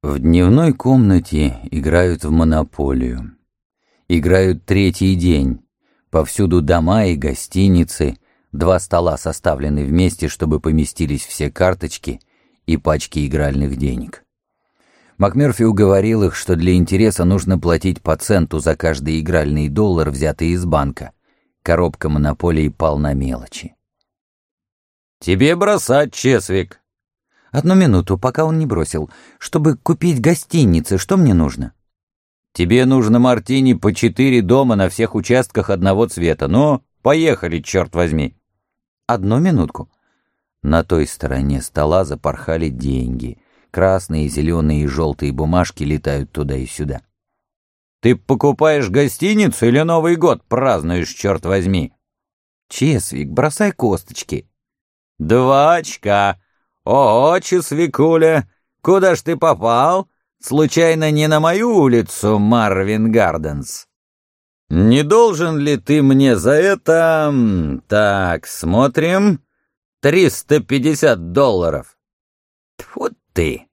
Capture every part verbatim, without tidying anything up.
В дневной комнате играют в монополию. Играют третий день. Повсюду дома и гостиницы, два стола составлены вместе, чтобы поместились все карточки и пачки игральных денег. МакМёрфи уговорил их, что для интереса нужно платить по центу за каждый игральный доллар, взятый из банка. Коробка монополии полна мелочи. «Тебе бросать, Чесвик!» Одну минуту, пока он не бросил. Чтобы купить гостиницы, что мне нужно? «Тебе нужно мартини по четыре дома на всех участках одного цвета. Ну, поехали, черт возьми!» Одну минутку. На той стороне стола запорхали деньги. Красные, зеленые и желтые бумажки летают туда и сюда. «Ты покупаешь гостиницу или Новый год празднуешь, черт возьми?» «Чесвик, бросай косточки». «Два очка. О, Чесвикуля, куда ж ты попал? Случайно не на мою улицу, Марвин Гарденс? Не должен ли ты мне за это... Так, смотрим. триста пятьдесят долларов. Тьфу ты.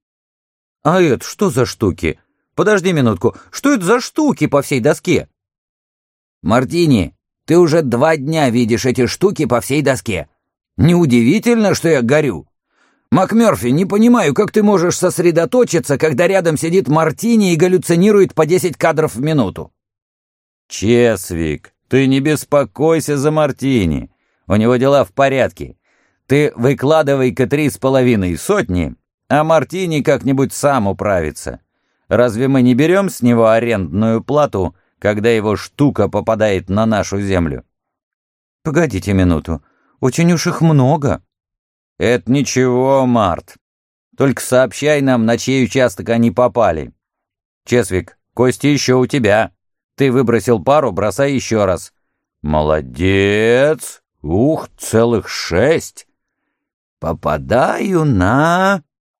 А это что за штуки? Подожди минутку. Что это за штуки по всей доске? Мартини, ты уже два дня видишь эти штуки по всей доске. Неудивительно, что я горю. МакМёрфи, не понимаю, как ты можешь сосредоточиться, когда рядом сидит Мартини и галлюцинирует по десять кадров в минуту. Чесвик, ты не беспокойся за Мартини. У него дела в порядке. Ты выкладывай-ка три с половиной сотни, а Мартини как-нибудь сам управится. Разве мы не берем с него арендную плату, когда его штука попадает на нашу землю? Погодите минуту. Очень уж их много. Это ничего, Март. Только сообщай нам, на чей участок они попали. Чесвик, кости еще у тебя. Ты выбросил пару, бросай еще раз. Молодец. Ух, целых шесть. Попадаю на...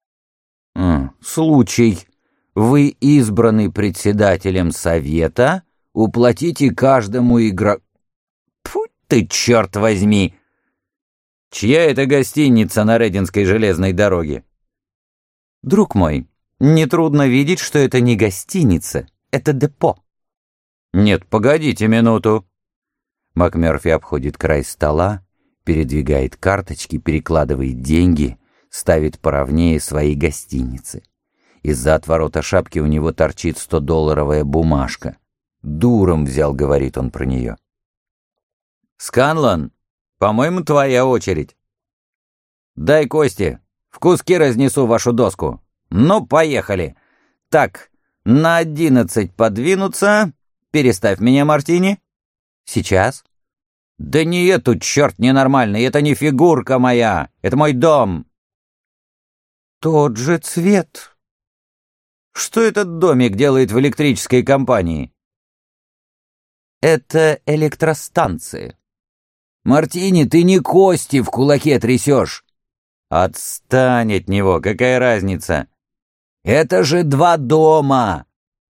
М, случай. Вы избраны председателем совета, уплатите каждому игроку... Фу ты, черт возьми! Чья это гостиница на Рединской железной дороге? Друг мой, нетрудно видеть, что это не гостиница, это депо. Нет, погодите минуту. МакМёрфи обходит край стола, передвигает карточки, перекладывает деньги, ставит поровнее свои гостиницы. Из-за отворота шапки у него торчит стодолларовая бумажка. Дуром взял, говорит он про нее. Сканлан, по-моему, твоя очередь. Дай кости, в куски разнесу вашу доску. Ну, поехали. Так, на одиннадцать подвинуться. Переставь меня, Мартини. Сейчас? Да не эту, черт ненормальный, это не фигурка моя, это мой дом. Тот же цвет. Что этот домик делает в электрической компании? Это электростанция. Мартини, ты не кости в кулаке трясешь. Отстань от него, какая разница? Это же два дома.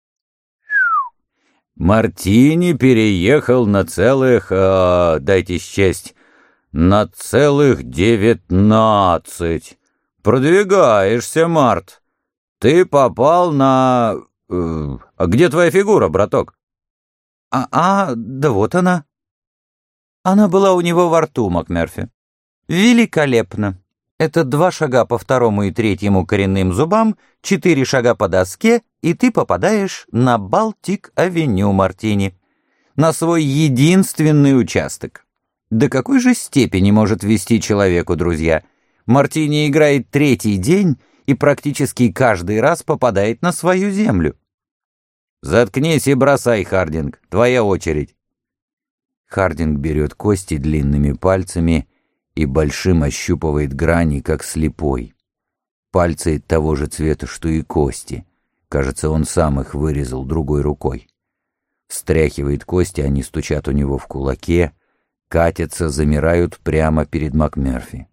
Мартини переехал на целых, э, дайте счесть, на целых девятнадцать. Продвигаешься, Март. Ты попал на... Э, а где твоя фигура, браток? А, а, да вот она. Она была у него во рту, МакМёрфи. Великолепно. Это два шага по второму и третьему коренным зубам, четыре шага по доске, и ты попадаешь на Балтик-авеню, Мартини. На свой единственный участок. До какой же степени может вести человеку, друзья? Мартини играет третий день и практически каждый раз попадает на свою землю. Заткнись и бросай, Хардинг. Твоя очередь. Хардинг берет кости длинными пальцами и большим ощупывает грани, как слепой. Пальцы того же цвета, что и кости. Кажется, он сам их вырезал другой рукой. Встряхивает кости, они стучат у него в кулаке, катятся, замирают прямо перед МакМёрфи.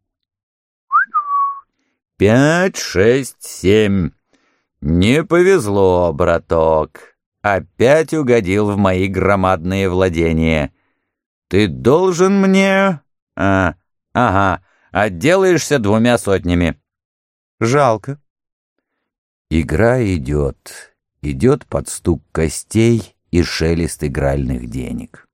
Пять, шесть, семь. Не повезло, браток. Опять угодил в мои громадные владения. Ты должен мне... А, ага, отделаешься двумя сотнями. Жалко. Игра идет, идет под стук костей и шелест игральных денег.